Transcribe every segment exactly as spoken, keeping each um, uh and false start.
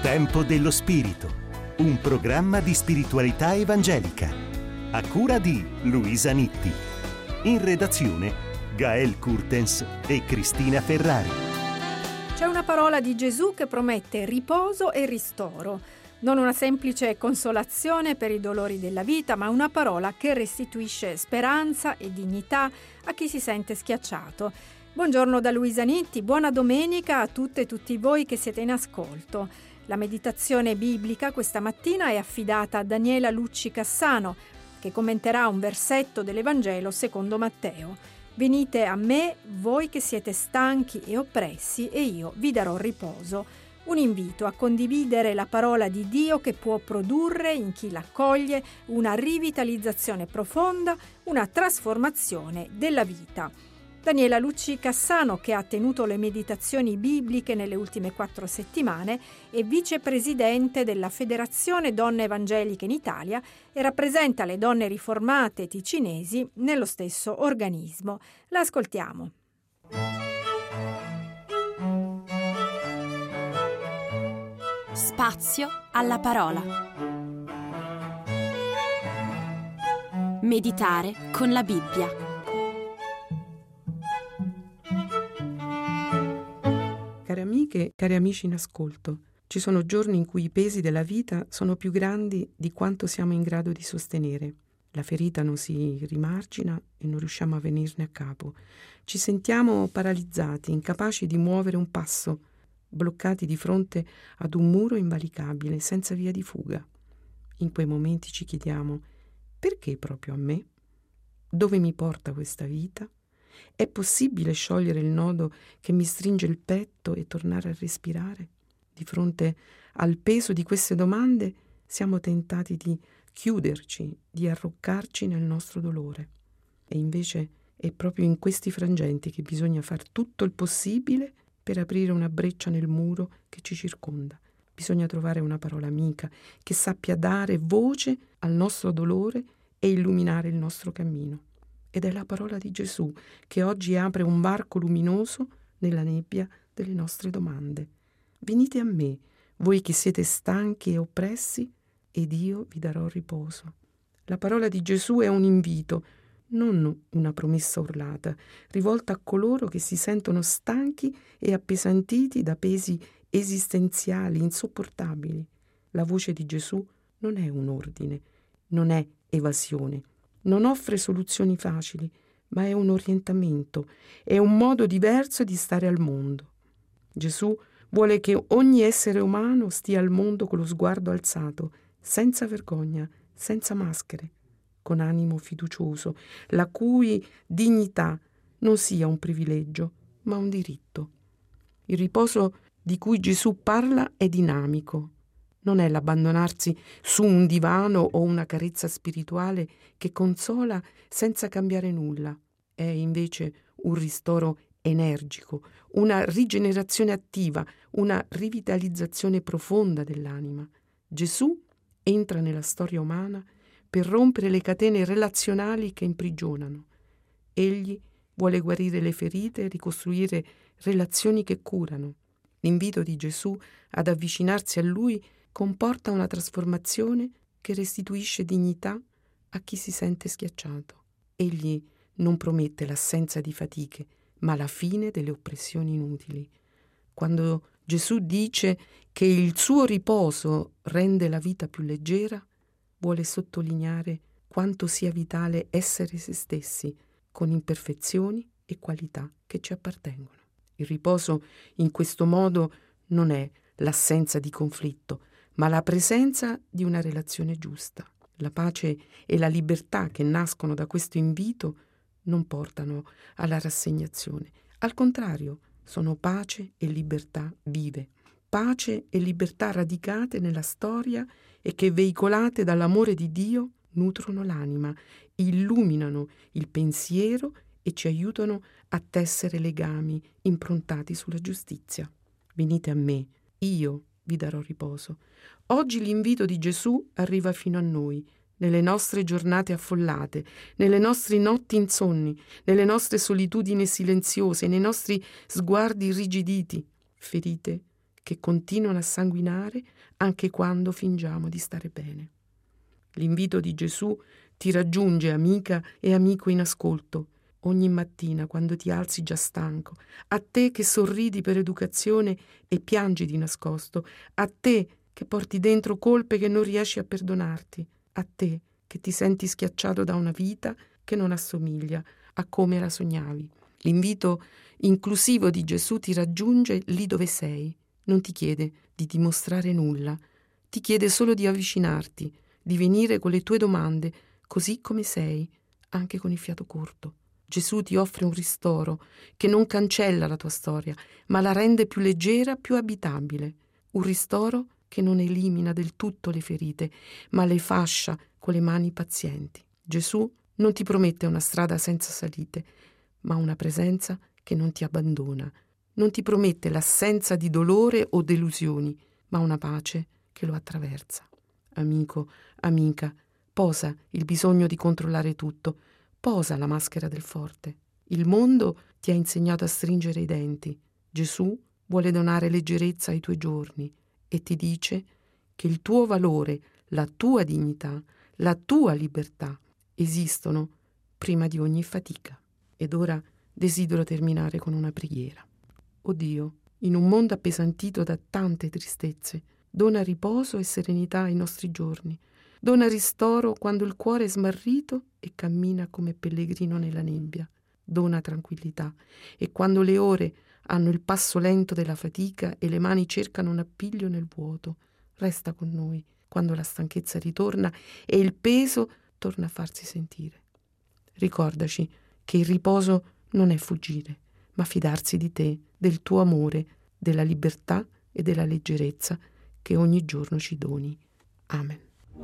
Tempo dello Spirito, un programma di spiritualità evangelica, a cura di Luisa Nitti. In redazione Gael Kurtens e Cristina Ferrari. C'è una parola di Gesù che promette riposo e ristoro. Non una semplice consolazione per i dolori della vita, ma una parola che restituisce speranza e dignità a chi si sente schiacciato. Buongiorno da Luisa Nitti, buona domenica a tutte e tutti voi che siete in ascolto. La meditazione biblica questa mattina è affidata a Daniela Lucci Cassano, che commenterà un versetto dell'Evangelo secondo Matteo. Venite a me, voi che siete stanchi e oppressi, e io vi darò riposo. Un invito a condividere la parola di Dio che può produrre in chi l'accoglie una rivitalizzazione profonda, una trasformazione della vita. Daniela Lucci Cassano, che ha tenuto le meditazioni bibliche nelle ultime quattro settimane, è vicepresidente della Federazione Donne Evangeliche in Italia e rappresenta le donne riformate ticinesi nello stesso organismo. La ascoltiamo. Spazio alla parola. Meditare con la Bibbia. Cari amiche, cari amici in ascolto, ci sono giorni in cui i pesi della vita sono più grandi di quanto siamo in grado di sostenere. La ferita non si rimargina e non riusciamo a venirne a capo. Ci sentiamo paralizzati, incapaci di muovere un passo, bloccati di fronte ad un muro invalicabile, senza via di fuga. In quei momenti ci chiediamo: perché proprio a me? Dove mi porta questa vita? È possibile sciogliere il nodo che mi stringe il petto e tornare a respirare? Di fronte al peso di queste domande siamo tentati di chiuderci, di arroccarci nel nostro dolore. E invece è proprio in questi frangenti che bisogna far tutto il possibile per aprire una breccia nel muro che ci circonda. Bisogna trovare una parola amica che sappia dare voce al nostro dolore e illuminare il nostro cammino. Ed è la parola di Gesù che oggi apre un varco luminoso nella nebbia delle nostre domande. Venite a me, voi che siete stanchi e oppressi, ed io vi darò riposo. La parola di Gesù è un invito, non una promessa urlata, rivolta a coloro che si sentono stanchi e appesantiti da pesi esistenziali insopportabili. La voce di Gesù non è un ordine, non è evasione. Non offre soluzioni facili, ma è un orientamento, è un modo diverso di stare al mondo. Gesù vuole che ogni essere umano stia al mondo con lo sguardo alzato, senza vergogna, senza maschere, con animo fiducioso, la cui dignità non sia un privilegio, ma un diritto. Il riposo di cui Gesù parla è dinamico. Non è l'abbandonarsi su un divano o una carezza spirituale che consola senza cambiare nulla. È invece un ristoro energico, una rigenerazione attiva, una rivitalizzazione profonda dell'anima. Gesù entra nella storia umana per rompere le catene relazionali che imprigionano. Egli vuole guarire le ferite e ricostruire relazioni che curano. L'invito di Gesù ad avvicinarsi a Lui comporta una trasformazione che restituisce dignità a chi si sente schiacciato. Egli non promette l'assenza di fatiche, ma la fine delle oppressioni inutili. Quando Gesù dice che il suo riposo rende la vita più leggera, vuole sottolineare quanto sia vitale essere se stessi, con imperfezioni e qualità che ci appartengono. Il riposo in questo modo non è l'assenza di conflitto, ma la presenza di una relazione giusta. La pace e la libertà che nascono da questo invito non portano alla rassegnazione. Al contrario, sono pace e libertà vive. Pace e libertà radicate nella storia e che, veicolate dall'amore di Dio, nutrono l'anima, illuminano il pensiero e ci aiutano a tessere legami improntati sulla giustizia. Venite a me, io vi darò riposo. Oggi l'invito di Gesù arriva fino a noi, nelle nostre giornate affollate, nelle nostre notti insonni, nelle nostre solitudini silenziose, nei nostri sguardi irrigiditi, ferite che continuano a sanguinare anche quando fingiamo di stare bene. L'invito di Gesù ti raggiunge, amica e amico in ascolto, ogni mattina quando ti alzi già stanco, a te che sorridi per educazione e piangi di nascosto, a te che porti dentro colpe che non riesci a perdonarti, a te che ti senti schiacciato da una vita che non assomiglia a come la sognavi. L'invito inclusivo di Gesù ti raggiunge lì dove sei. Non ti chiede di dimostrare nulla, ti chiede solo di avvicinarti, di venire con le tue domande, così come sei, anche con il fiato corto. Gesù ti offre un ristoro che non cancella la tua storia, ma la rende più leggera, più abitabile. Un ristoro che non elimina del tutto le ferite, ma le fascia con le mani pazienti. Gesù non ti promette una strada senza salite, ma una presenza che non ti abbandona. Non ti promette l'assenza di dolore o delusioni, ma una pace che lo attraversa. Amico, amica, posa il bisogno di controllare tutto, posa la maschera del forte. Il mondo ti ha insegnato a stringere i denti. Gesù vuole donare leggerezza ai tuoi giorni e ti dice che il tuo valore, la tua dignità, la tua libertà esistono prima di ogni fatica. Ed ora desidero terminare con una preghiera. O Dio, in un mondo appesantito da tante tristezze, dona riposo e serenità ai nostri giorni. Dona ristoro quando il cuore è smarrito e cammina come pellegrino nella nebbia. Dona tranquillità e quando le ore hanno il passo lento della fatica e le mani cercano un appiglio nel vuoto, resta con noi quando la stanchezza ritorna e il peso torna a farsi sentire. Ricordaci che il riposo non è fuggire, ma fidarsi di te, del tuo amore, della libertà e della leggerezza che ogni giorno ci doni. Amen.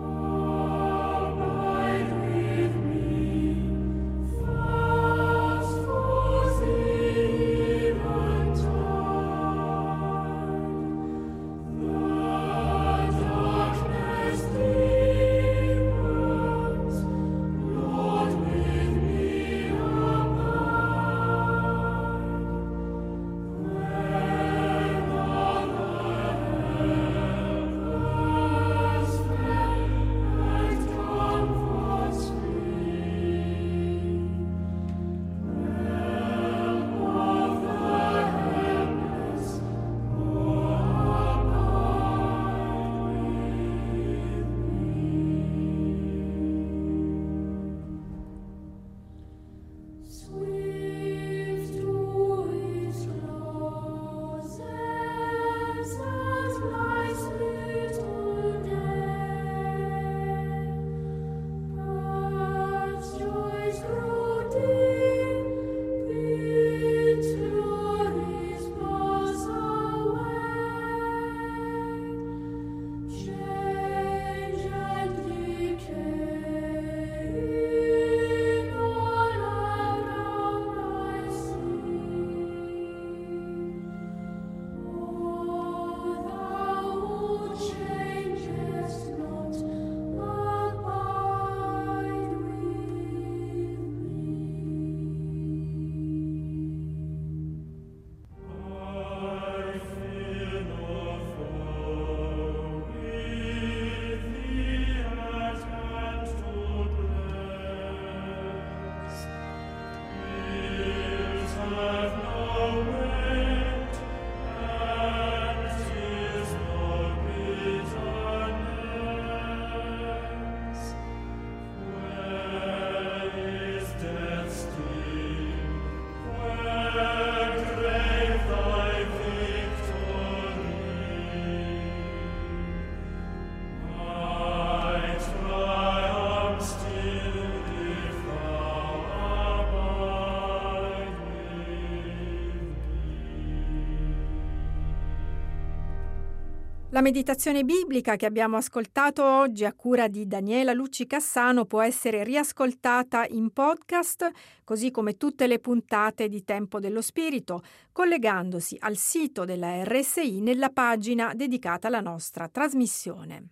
La meditazione biblica che abbiamo ascoltato oggi a cura di Daniela Lucci Cassano può essere riascoltata in podcast, così come tutte le puntate di Tempo dello Spirito, collegandosi al sito della R S I nella pagina dedicata alla nostra trasmissione.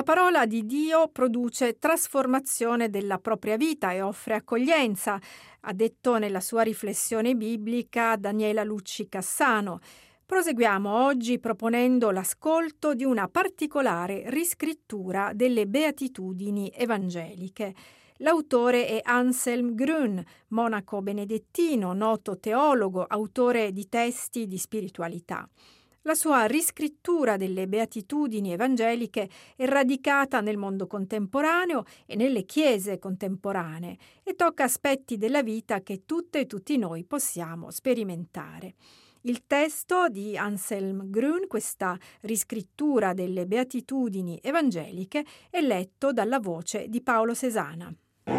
parola di Dio produce trasformazione della propria vita e offre accoglienza, ha detto nella sua riflessione biblica Daniela Lucci Cassano. Proseguiamo oggi proponendo l'ascolto di una particolare riscrittura delle Beatitudini evangeliche. L'autore è Anselm Grün, monaco benedettino, noto teologo, autore di testi di spiritualità. La sua riscrittura delle Beatitudini evangeliche è radicata nel mondo contemporaneo e nelle chiese contemporanee e tocca aspetti della vita che tutte e tutti noi possiamo sperimentare. Il testo di Anselm Grün, questa riscrittura delle Beatitudini evangeliche, è letto dalla voce di Paolo Sesana.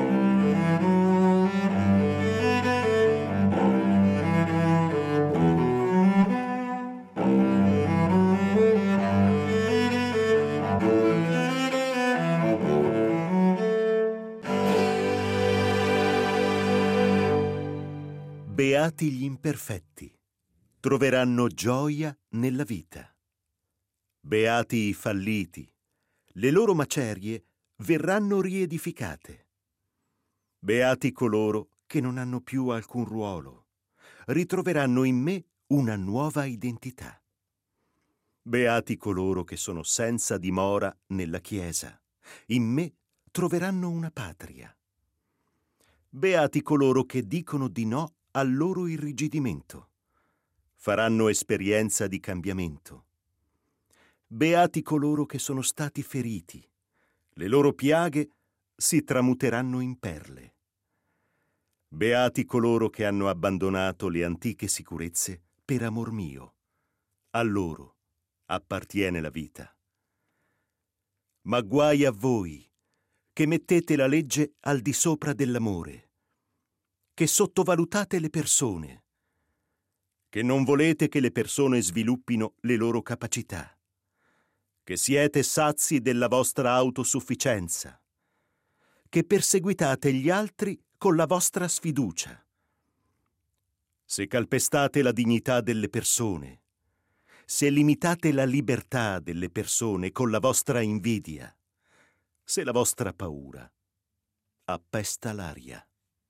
Beati gli imperfetti, troveranno gioia nella vita. Beati i falliti, le loro macerie verranno riedificate. Beati coloro che non hanno più alcun ruolo, ritroveranno in me una nuova identità. Beati coloro che sono senza dimora nella Chiesa, in me troveranno una patria. Beati coloro che dicono di no al loro irrigidimento, faranno esperienza di cambiamento. Beati coloro che sono stati feriti, le loro piaghe si tramuteranno in perle. Beati coloro che hanno abbandonato le antiche sicurezze per amor mio, a loro appartiene la vita. Ma guai a voi che mettete la legge al di sopra dell'amore, che sottovalutate le persone, che non volete che le persone sviluppino le loro capacità, che siete sazi della vostra autosufficienza, che perseguitate gli altri con la vostra sfiducia. Se calpestate la dignità delle persone, se limitate la libertà delle persone con la vostra invidia, se la vostra paura appesta l'aria.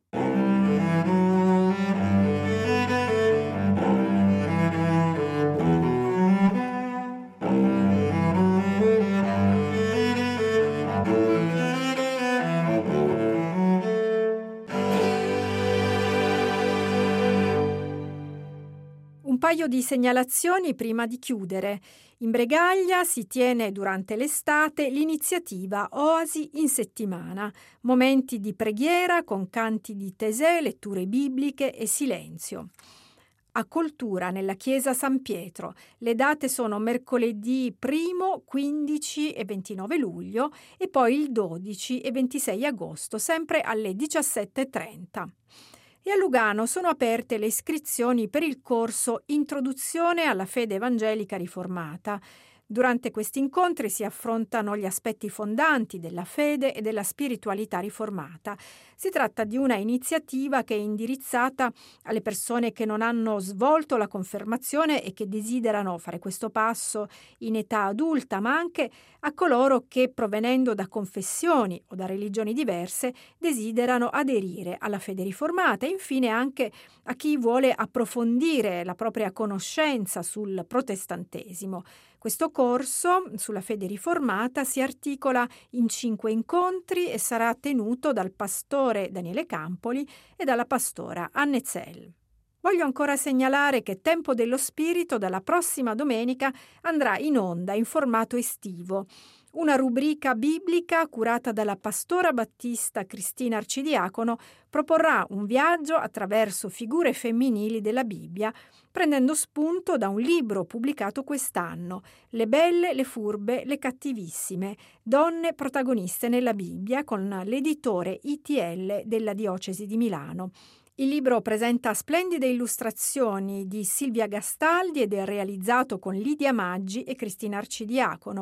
Un paio di segnalazioni prima di chiudere. In Bregaglia si tiene durante l'estate l'iniziativa Oasi in settimana, momenti di preghiera con canti di Tesè, letture bibliche e silenzio. A Coltura, nella chiesa San Pietro. Le date sono mercoledì primo, quindici e ventinove luglio e poi il dodici e ventisei agosto, sempre alle diciassette e trenta. E a Lugano sono aperte le iscrizioni per il corso Introduzione alla fede evangelica riformata. Durante questi incontri si affrontano gli aspetti fondanti della fede e della spiritualità riformata. Si tratta di una iniziativa che è indirizzata alle persone che non hanno svolto la confermazione e che desiderano fare questo passo in età adulta, ma anche a coloro che, provenendo da confessioni o da religioni diverse, desiderano aderire alla fede riformata e infine anche a chi vuole approfondire la propria conoscenza sul protestantesimo. Questo corso sulla fede riformata si articola in cinque incontri e sarà tenuto dal pastore Daniele Campoli e dalla pastora Anne Zell. Voglio ancora segnalare che Tempo dello Spirito dalla prossima domenica andrà in onda in formato estivo. Una rubrica biblica curata dalla pastora battista Cristina Arcidiacono proporrà un viaggio attraverso figure femminili della Bibbia, prendendo spunto da un libro pubblicato quest'anno, Le belle, le furbe, le cattivissime, donne protagoniste nella Bibbia, con l'editore I T L della Diocesi di Milano. Il libro presenta splendide illustrazioni di Silvia Gastaldi ed è realizzato con Lidia Maggi e Cristina Arcidiacono.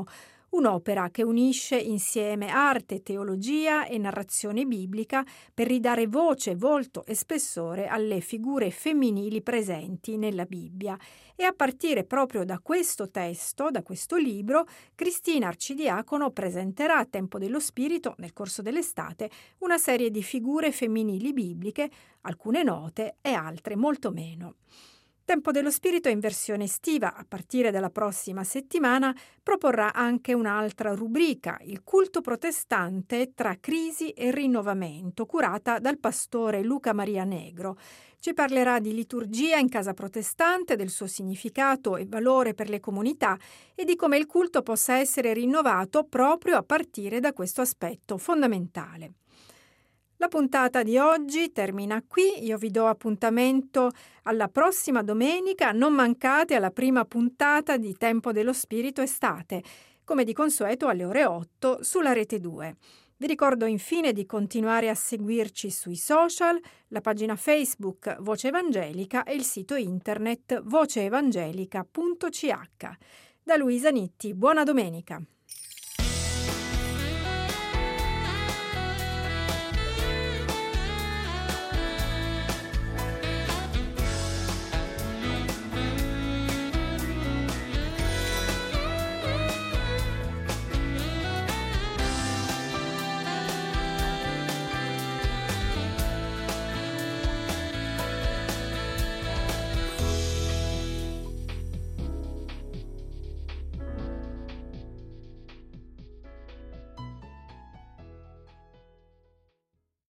un'opera che unisce insieme arte, teologia e narrazione biblica per ridare voce, volto e spessore alle figure femminili presenti nella Bibbia. E a partire proprio da questo testo, da questo libro, Cristina Arcidiacono presenterà a Tempo dello Spirito, nel corso dell'estate, una serie di figure femminili bibliche, alcune note e altre molto meno. Tempo dello Spirito in versione estiva, a partire dalla prossima settimana, proporrà anche un'altra rubrica, il culto protestante tra crisi e rinnovamento, curata dal pastore Luca Maria Negro. Ci parlerà di liturgia in casa protestante, del suo significato e valore per le comunità e di come il culto possa essere rinnovato proprio a partire da questo aspetto fondamentale. La puntata di oggi termina qui, io vi do appuntamento alla prossima domenica, non mancate alla prima puntata di Tempo dello Spirito Estate, come di consueto alle ore otto sulla Rete due. Vi ricordo infine di continuare a seguirci sui social, la pagina Facebook Voce Evangelica e il sito internet voce evangelica punto c h. Da Luisa Nitti, buona domenica!